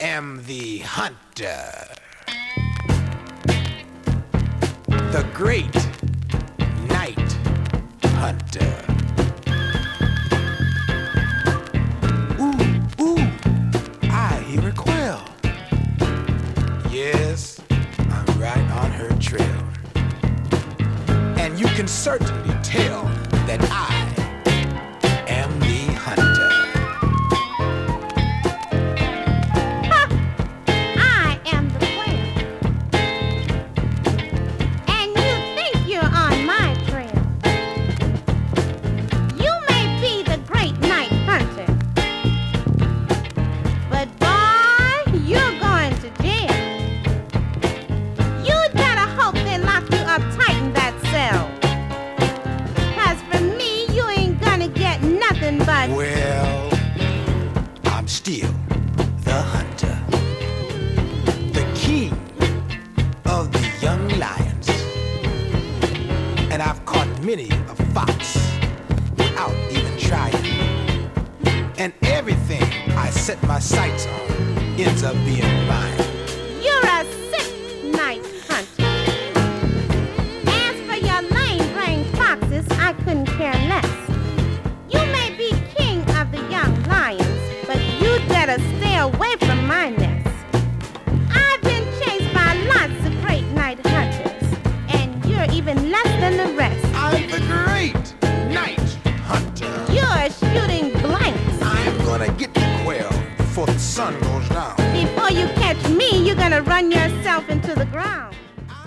am the hunter, the great night hunter. Ooh, ooh, I hear a quail. Yes, I'm right on her trail. And you can certainly tell that I am the hunter. I am the quail. And you think you're on my trail. You may be the great night hunter, but boy, you're going to jail. You'd better hope they lock you up tight in that cell. 'Cause from me, you ain't gonna get nothing but... Well, I'm still the hunter, the king of the young lions. And I've caught many a fox without even trying. And everything I set my sights on ends up being mine. You're a sick night hunter. As for your lame-brained foxes, I couldn't care less. You may be king of the young lions, but you'd better stay away from my nest. I've been chased by lots of great night hunters, and you're even less than the rest. I'm the great night hunter. You're shooting blanks. I'm gonna get the quail before the sun goes down. Before you catch me, you're gonna run yourself into the ground.